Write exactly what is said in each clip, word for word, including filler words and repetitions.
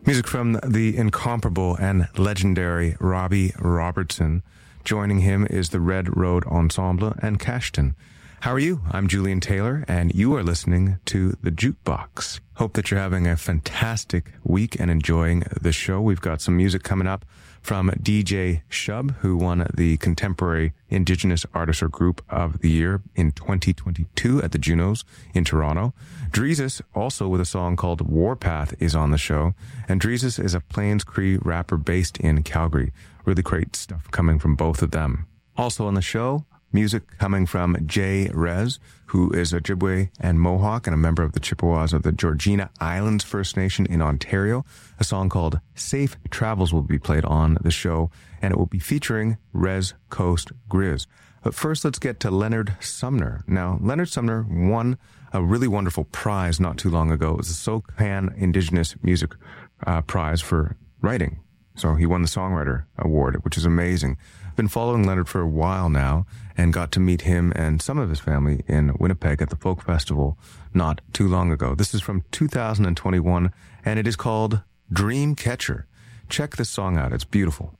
Music from the incomparable and legendary Robbie Robertson. Joining him is the Red Road Ensemble and Cashton. How are you? I'm Julian Taylor, and you are listening to The Jukebox. Hope that you're having a fantastic week and enjoying the show. We've got some music coming up from D J Shub, who won the Contemporary Indigenous Artist or Group of the Year in twenty twenty-two at the Junos in Toronto. Dreezus, also with a song called Warpath, is on the show. And Dreezus is a Plains Cree rapper based in Calgary. Really great stuff coming from both of them. Also on the show, music coming from Jay Rez, who is a Ojibwe and Mohawk and a member of the Chippewas of the Georgina Islands First Nation in Ontario. A song called Safe Travels will be played on the show, and it will be featuring Rez Coast Grizz. But first, let's get to Leonard Sumner. Now, Leonard Sumner won a really wonderful prize not too long ago. It was the SoCan Indigenous Music uh, Prize for writing. So he won the Songwriter Award, which is amazing. I've been following Leonard for a while now and got to meet him and some of his family in Winnipeg at the Folk Festival not too long ago. This is from two thousand twenty-one, and it is called Dream Catcher. Check this song out. It's beautiful.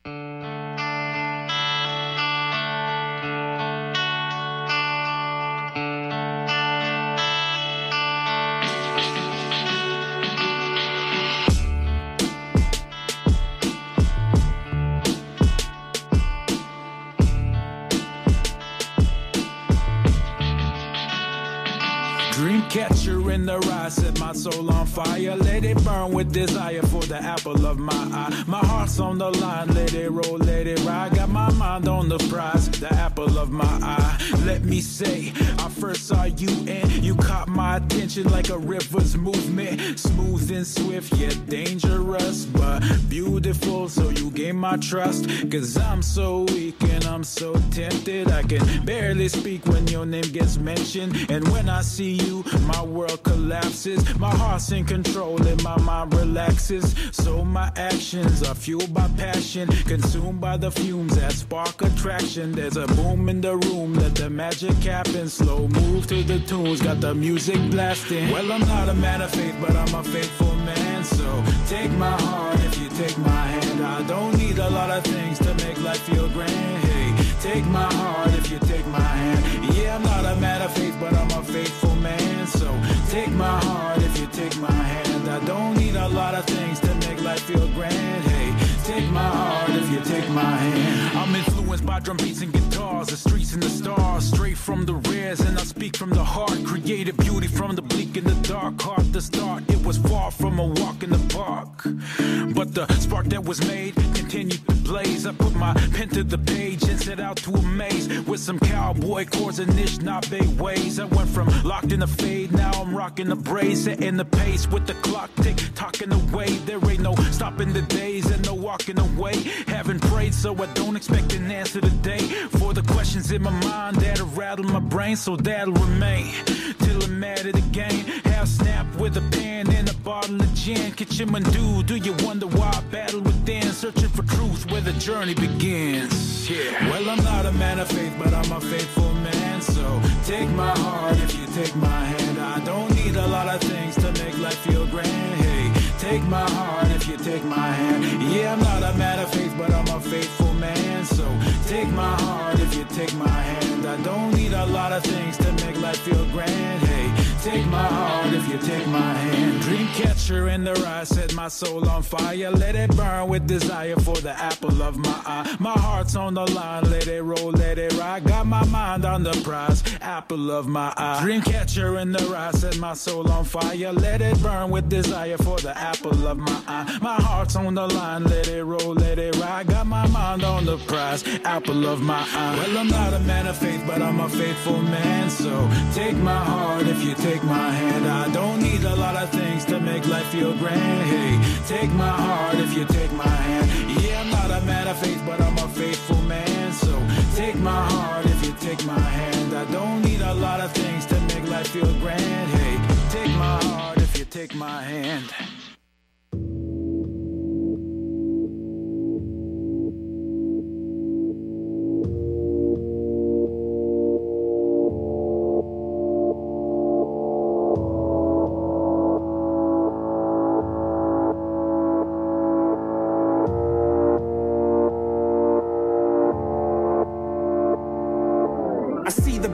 Catcher in the rye, set my soul on fire. Let it burn with desire for the apple of my eye. My heart's on the line, let it roll, let it ride. Got my mind on the prize, the apple of my eye. Let me say, I first saw you and you caught my attention like a river's movement. Smooth and swift, yet dangerous, but beautiful, so you gain my trust. Cause I'm so weak and I'm so tempted, I can barely speak when your name gets mentioned. And when I see you, my world collapses. My heart's in control and my mind relaxes. So my actions are fueled by passion, consumed by the fumes that spark attraction. There's a boom in the room, let the magic happen. Slow move to the tunes, got the music blasting. Well, I'm not a man of faith, but I'm a faithful man. So take my heart if you take my hand. I don't need a lot of things to make life feel grand. Hey, take my heart if you take my hand. Yeah, I'm not a man of faith, but I'm a faithful man. So take my heart if you take my hand. I don't need a lot of things to make life feel grand. Hey, take my heart if you take my hand. I'm influenced by drum beats and guitars, the streets and the stars, straight from the rares, and I speak from the heart. Created beauty from the bleak and the dark. Hard to start, it was far from a walk in the park, but the spark that was made continued to blaze. I put my pen to the page and set out to amaze with some cowboy chords and Anishinaabe ways. I went from locked in the fade, now I'm rocking the braids, setting the pace with the clock tick tocking away. There ain't no stopping the days and no walking away. Haven't prayed, so I don't expect an answer today for the questions in my mind that'll rattle my brain. So that'll remain till I'm mad at the game. Half snap with a pen and a bottle of gin. Kitchimandu, do you wonder why I battle within, searching for truth where the journey begins? Yeah. Well, I'm not a man of faith, but I'm a faithful man. So take my heart if you take my hand. I don't need a lot of things to make life feel grand. Hey, take my heart if you take my hand. Yeah, I'm not a man of faith, but I'm a faithful man. So take my heart if you take my hand. I don't need a lot of things to make life feel grand. Hey, take my heart if you take my hand. Dream catcher in the rye, set my soul on fire. Let it burn with desire for the apple of my eye. My heart's on the line, let it roll, let it ride. Got my mind on the prize, apple of my eye. Dream catcher in the rye, set my soul on fire. Let it burn with desire for the apple of my eye. My heart's on the line, let it roll, let it ride. Got my mind on the prize, apple of my eye. Well, I'm not a man of faith, but I'm a faithful man. So take my heart if you take my hand. I don't need a lot of things to make life feel grand. Hey, take my heart if you take my hand. Yeah, I'm not a man of faith, but I'm a faithful man. So take my heart if you take my hand. I don't need a lot of things to make life feel grand. Hey, take my heart if you take my hand.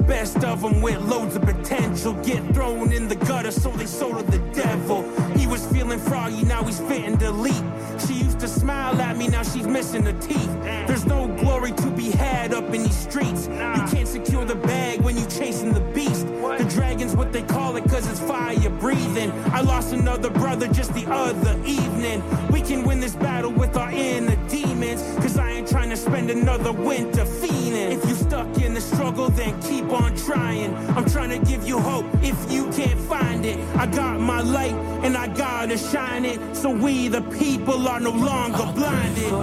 best of them with loads of potential get thrown in the gutter, so they sold to the devil. He was feeling froggy, now he's fitting delete. She used to smile at me, now she's missing her teeth. There's no glory to be had up in these streets. You can't secure the bag when you chasing the beast. The dragon's what they call it, cause it's fire breathing. I lost another brother just the other evening. We can win this battle with our inner demons, cause I ain't trying to spend another winter fiending. If you stuck in the struggle, then keep on trying. I'm trying to give you hope if you can't find it. I got my light and I gotta shine it, so we the people are no longer blinded. You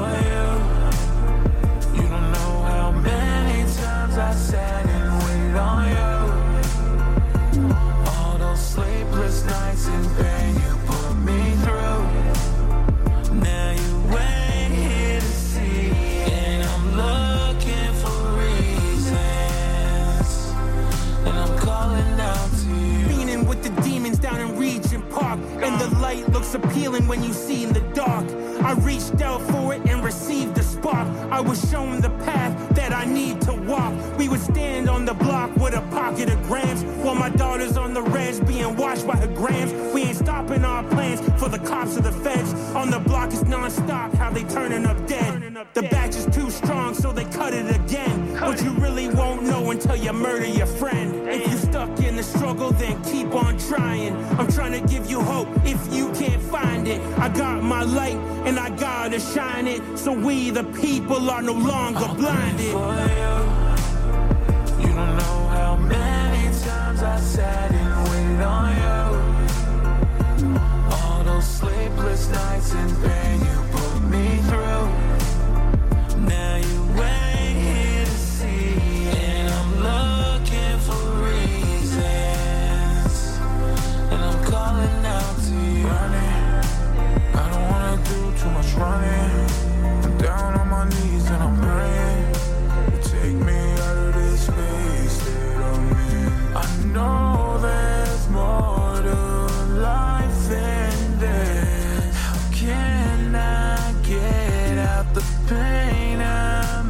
don't know how many times I sat and waited on you. All those sleepless nights in pain you put me through. Now you ain't here to see, and I'm looking for reasons, and I'm calling out to you. Fiending with the demons down in Regent Park, and the light looks appealing when you see in the dark. I reached out for it and received the spark. I was shown the path that I need to walk. We would stand on the block with a pocket of grams, while my daughter's on the res being watched by her grams. We ain't stopping our plans for the cops or the feds. On the block it's non-stop, how they turning up dead. The batch is too strong, so they cut it again. But you really won't know until you murder your friend. If you stuck in the struggle, then keep on trying. I'm trying to give you hope if you can't find it. I got my light and I gotta shine it, so we the people are no longer blinded. For you, you don't know how many times I sat and waited on you. All those sleepless nights in pain you put me through. Now you ain't here to see, and I'm looking for reasons, and I'm calling out to you. Running, I don't wanna do too much running. I'm down on my knees and I'm praying to take me out of this space that I'm in. I know there's more to life than this. How can I get out the pain I'm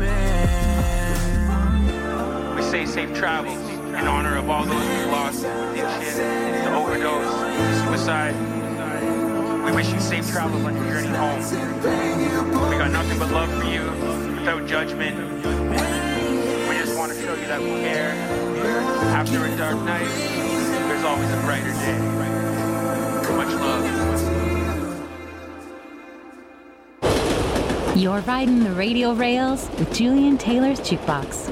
in? We say safe travels in honor of all those who lost the addiction, the overdose, the suicide. We wish you safe travels on your journey home. We got nothing but love for you, without judgment. We just want to show you that we care. After a dark night, there's always a brighter day. Much love. You're riding the radio rails with Julian Taylor's Jukebox.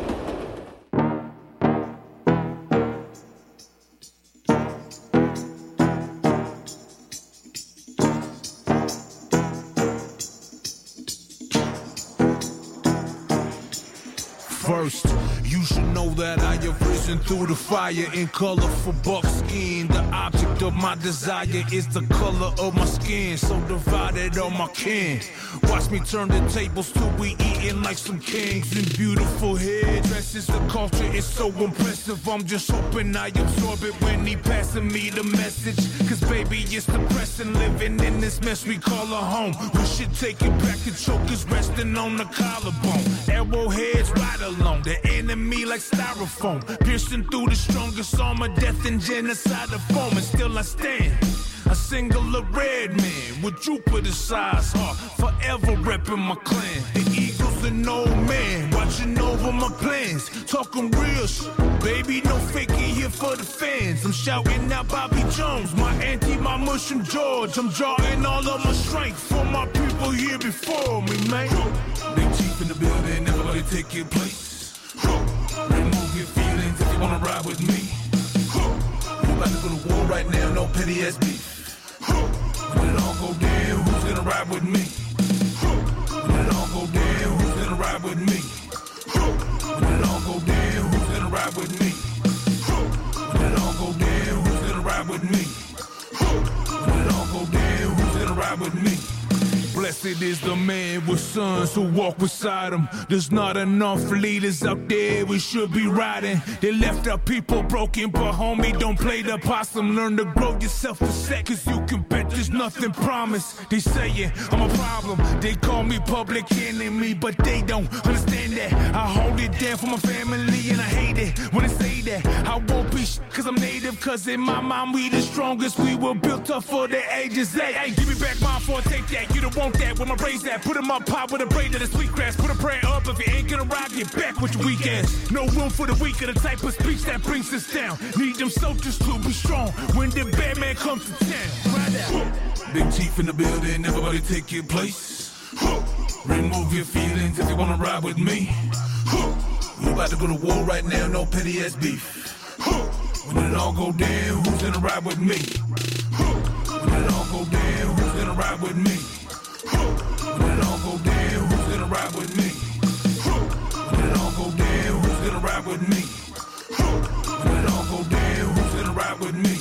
First, you should know that I have risen through the fire in colorful buckskin. The object of my desire is the color of my skin, so divided on my kin. Watch me turn the tables till we eating like some kings in beautiful headdresses. The culture is so impressive, I'm just hoping I absorb it when he passing me the message. Cause baby, it's depressing living in this mess we call a home. We should take it back to chokers resting on the collarbone. Arrowheads right along, the enemy like styrofoam, piercing through the strongest armor, death and genocide of foam. And still I stand, a singular red man with Jupiter-sized heart, forever repping my clan. The Eagles and old man, watching over my plans, talking real shit, baby, no faking here for the fans. I'm shouting out Bobby Jones, my auntie, my mushroom George. I'm drawing all of my strength from my people here before me, man. Big chief in the building, everybody take your place. Remove your feelings if you wanna ride with me. We about to go to war right now, no petty ass beef. When it all go down, who's gonna ride with me? When it all go down, who's gonna ride with me? When it all go down, who's gonna ride with me? When it all go down, who's gonna ride with me? When it all go down, who's gonna ride with me? Blessed Blessed is the man with sons who walk beside him. There's not enough leaders out there we should be riding. They left our people broken, but homie, don't play the possum. Learn to grow yourself a set, cause you can bet there's nothing promised. They saying I'm a problem, they call me public enemy, but they don't understand that I hold it down for my family, and I hate it when they say that I won't be sh- cause I'm native, cause in my mind we the strongest. We were built up for the ages. Hey, hey, give me back mine for a take that. You don't want that, where my brain's at. Put 'em up pop with a braid of the sweet grass. Put a prayer up, if you ain't gonna ride, get back with your weak ass. No room for the weak, of the type of speech that brings us down. Need them soldiers to be strong when the bad man comes to town. Right out. Big chief in the building, everybody take your place. Remove your feelings if you wanna ride with me. We about to go to war right now, no petty ass beef. When it all go down, who's gonna ride with me? When it all go down, who's gonna ride with me? When it all go down, who's gonna ride with me? When it all go down, who's gonna ride with me? When it all go down, who's gonna ride with me?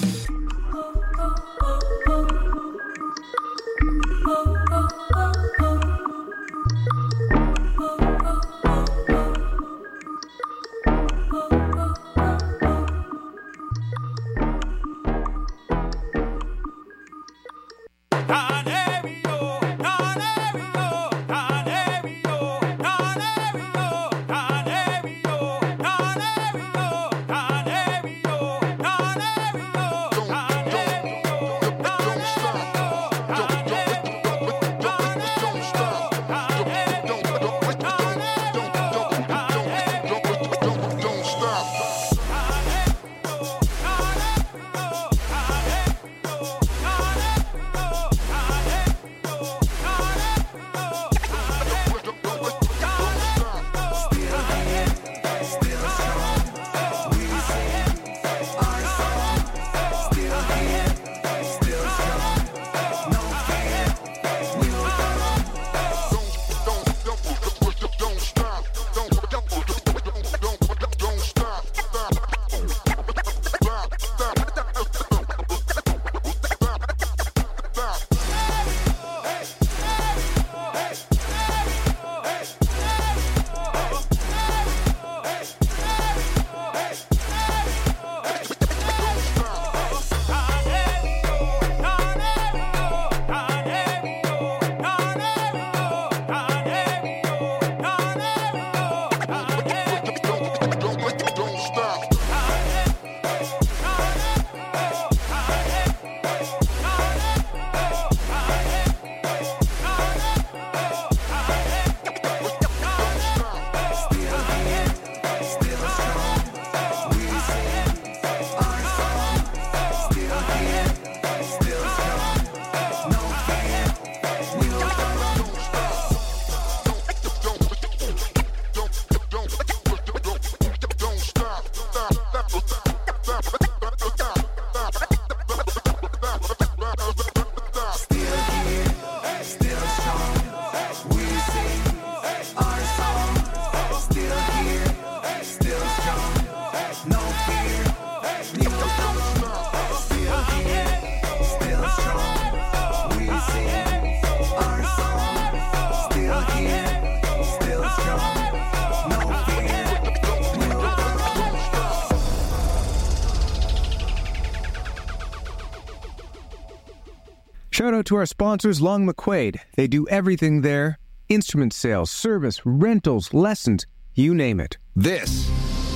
Shout out to our sponsors, Long McQuaid. They do everything there. Instrument sales, service, rentals, lessons, you name it. This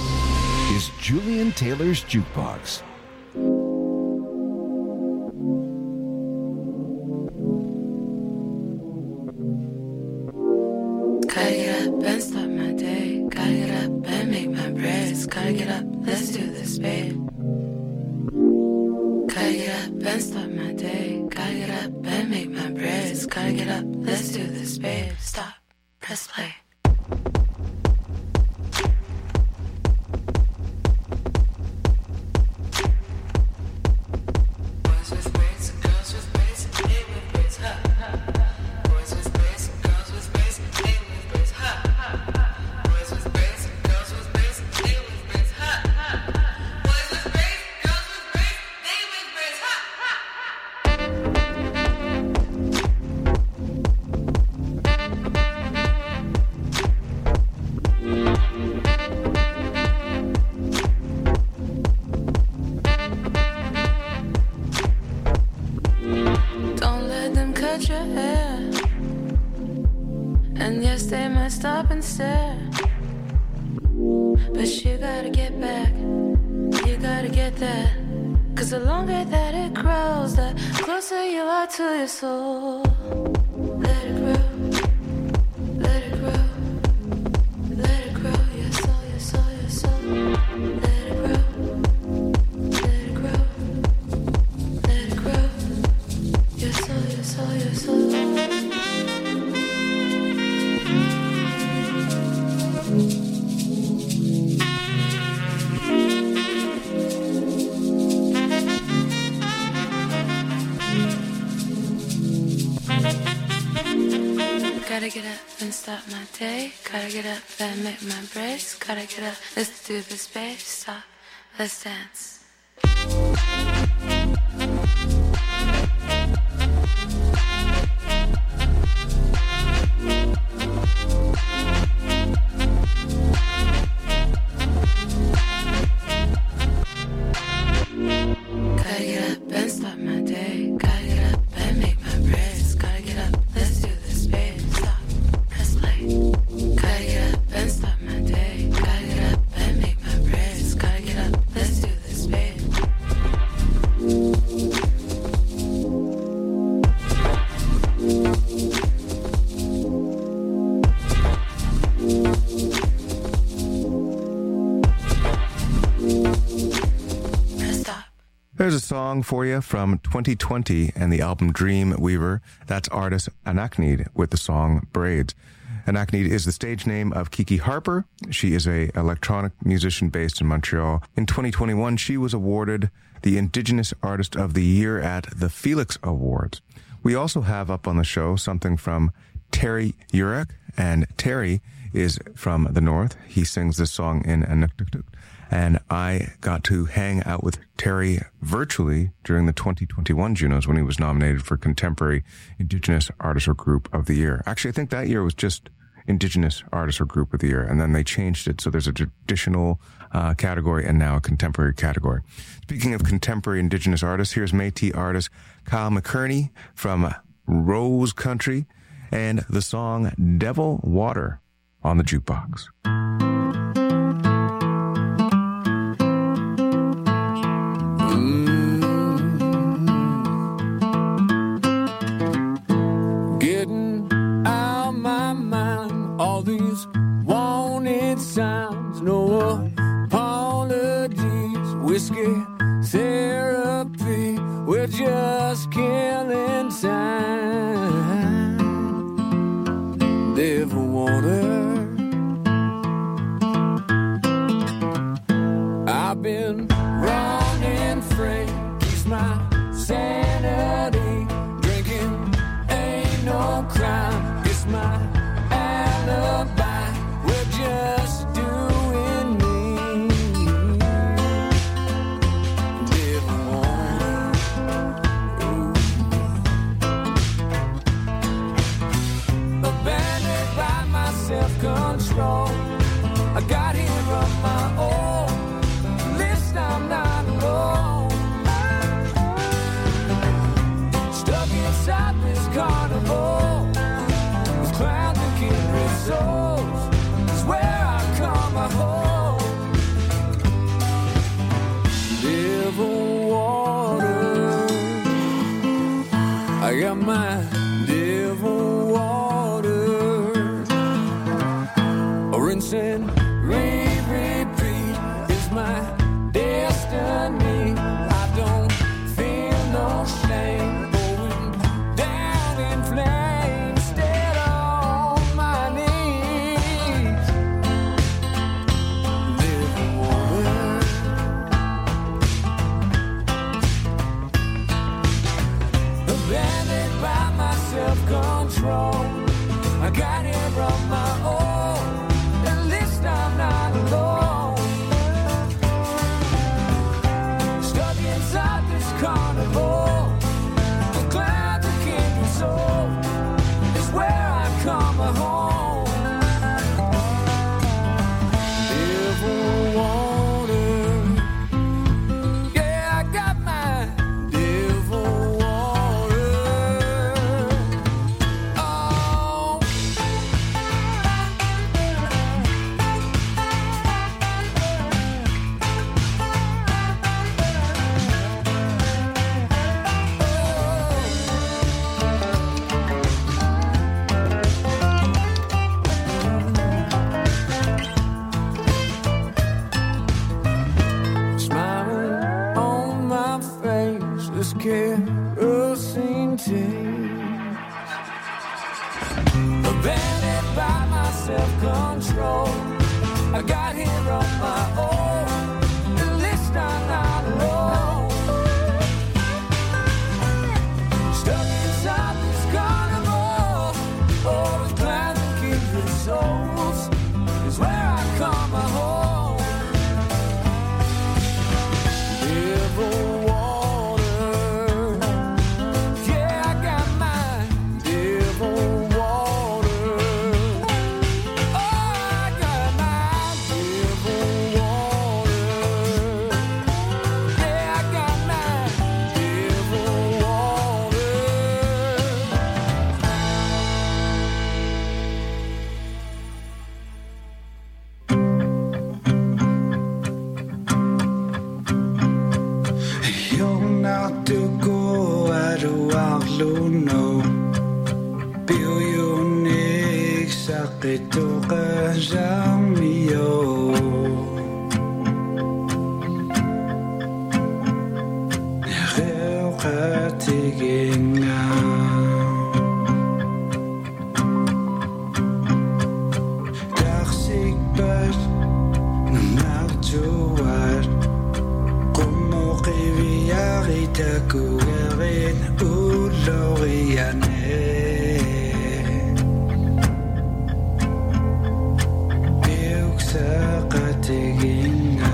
is Julian Taylor's Jukebox. Gotta get up and start my day. Gotta get up and make my bread. Gotta get up, let's do this, babe. Gotta get up and start my day. Gotta get up and make my bread. Gotta get up, let's do this, babe. Stop, press play. get that. Cause the longer that it grows, the closer you are to your soul. Let it grow, let it grow, let it grow, your soul, your soul, your soul. Let it grow, let it grow, let it grow, your soul, your soul, your soul. Gotta get up and start my day. Gotta get up and make my brace. Gotta get up, let's do this, babe. Stop, let's dance. Gotta get up and start my day. Gotta get up and make my brace. Gotta get up, let's do this, babe. Stop, let's play. Gotta get up and start my day. Gotta get up and make my brace. Gotta get up, let's do this, babe. There's a song for you from twenty twenty and the album Dream Weaver. That's artist Anakneed with the song Braids. Anakneed is the stage name of Kiki Harper. She is a electronic musician based in Montreal. In twenty twenty-one, she was awarded the Indigenous Artist of the Year at the Felix Awards. We also have up on the show something from Terry Urek, and Terry is from the north. He sings this song in Inuktitut. And I got to hang out with Terry virtually during the twenty twenty-one Junos when he was nominated for Contemporary Indigenous Artist or Group of the Year. Actually, I think that year was just Indigenous Artist or Group of the Year, and then they changed it. So there's a traditional uh, category and now a contemporary category. Speaking of contemporary Indigenous artists, here's Métis artist Kyle McKerney from Rose Country and the song Devil Water on the jukebox. Sounds, no apologies, whiskey therapy, we're just killing time. Devil water, I've been running free, keeps my sanity, drinking ain't no crime, it's my alibi, we're just self-control. I got here on my own. At least I'm not alone. Stuck inside this carnival with clowns and kindred souls. It's where I call my home. Devil water, I got my devil water. Rinse and re-repeat is my destiny. I don't feel no shame, going down in flames, dead on my knees. Living water, abandoned by my self-control. I got here on my own. I'm not alone. I got here on my own. At least I'm not alone. Stuck inside this carnival, all with clowns and kindred souls, is where I call my home. Devil water, yeah, I got mine. Devil water, oh, I got mine. Devil water, yeah, I got mine. Devil water. You're not to go at a wild no. Bill your neck, suck it to Kazamio. Dagsik bus, naar Joar. Como que viarita courir ou l'Oriane. Biuk sa katigina.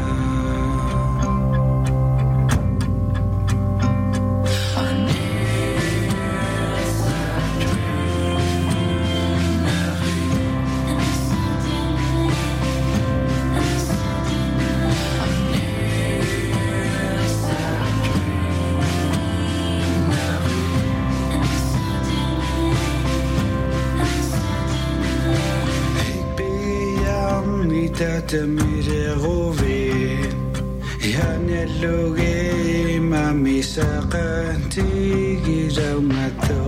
Tata mire rove Yane loge mami sakanti gira mato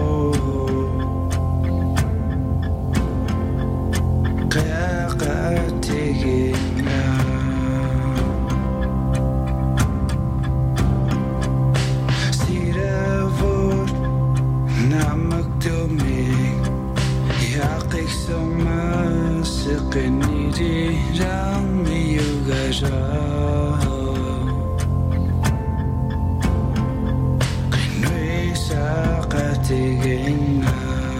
Kaka tigina Sira vor namak domik Yaqik soma siqniri rami yugaja Qinwe saqatigina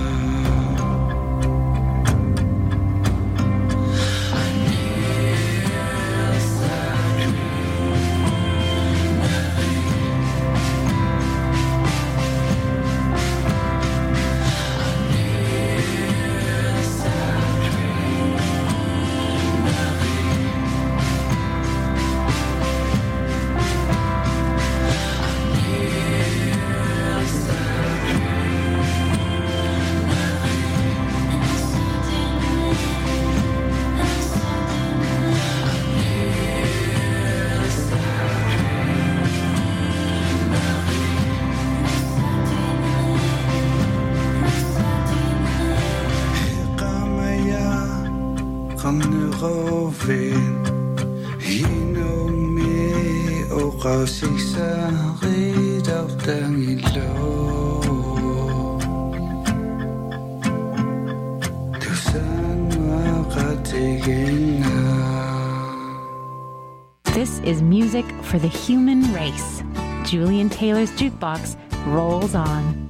This is music for the human race. Julian Taylor's Jukebox rolls on.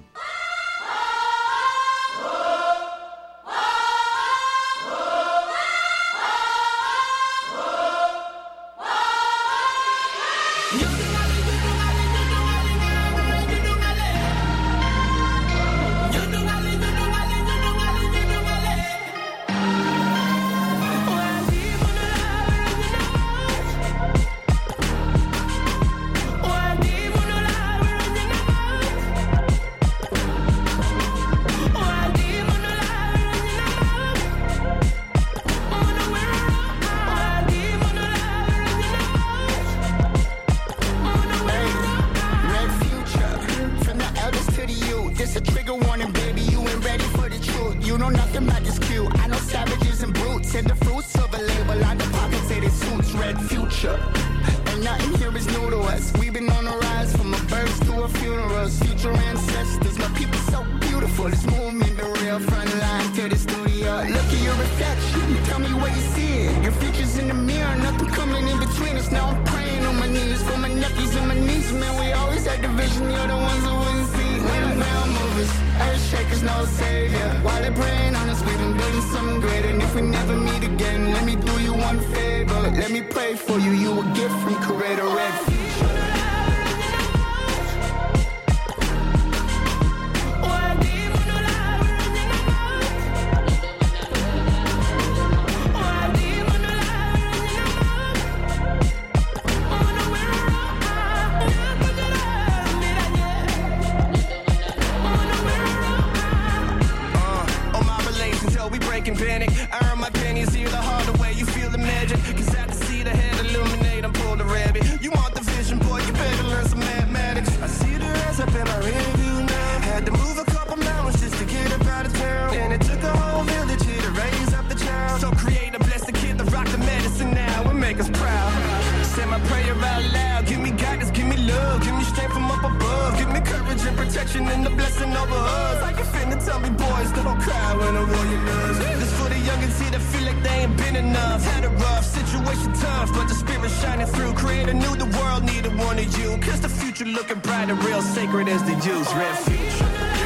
Tell me where you see it. Red features in the mirror, nothing coming in between us. Now I'm praying on my knees for my nephews and my nieces. Man, we always had division, you're the ones who wouldn't see. We're the ground movers, earth shakers, no savior. While they're praying on us, we've been building something greater. And if we never meet again, let me do you one favor. Let me pray for you, you a gift from Creator. Red features. Panic. I earn my pennies here the harder way. You feel the magic, cause I can see the head illuminate. I'm pulled a rabbit. You want the vision, boy, you better learn some mathematics. I see the rest up in my review now. Had to move a couple mountains just to get up out of town. And it took a whole village here to raise up the child. So create a bless the kid to rock the medicine now and make us proud. Say my prayer out loud. Give me guidance, give me love, give me strength from up above. Give me courage and protection and the blessing over us. Like you finna tell me, boys, don't cry when a warrior does. This for the youngins here that feel like they ain't been enough. Had a rough situation, tough, but the spirit shining through. Creator knew the world needed one of you. Cause the future looking bright and real sacred as the youth. Red future.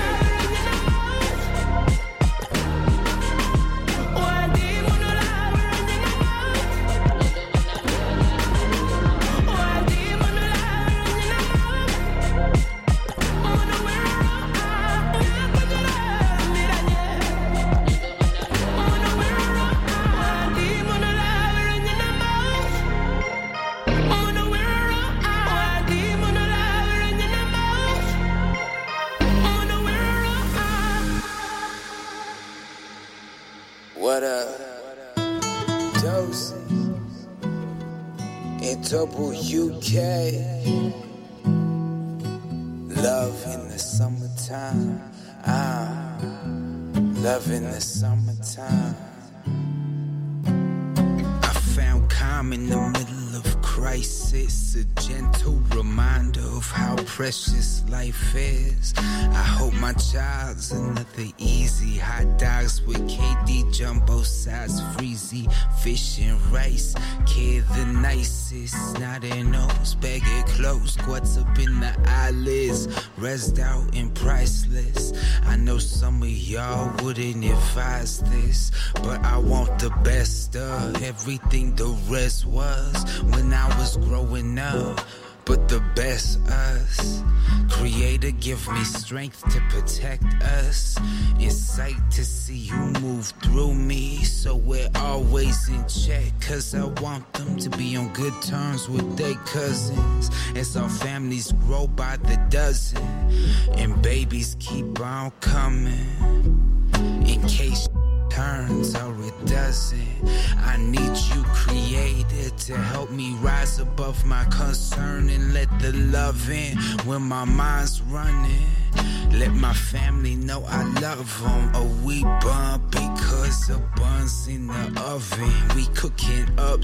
What up? Dose in double U K. Love in the summertime. Ah, love in the summertime. I found calm in the middle of crisis, a gentle reminder of how precious life is. I hope my child's another easy hot dogs with K D jumbo size freezy fish and rice. Kid the nicest, not in nose, baggy clothes, squats up in the eyelids, rest out and priceless. I know some of y'all wouldn't advise this, but I want the best of everything the rest was when I was growing up. But the best us, Creator give me strength to protect us, insight to see you move through me, so we're always in check. Cause I want them to be on good terms with their cousins, as our families grow by the dozen, and babies keep on coming, in case turns or it doesn't. I need you, Creator, to help me rise above my concern and let the love in when my mind's running. Let my family know I love them, or we bump because the bun's in the oven. We cooking up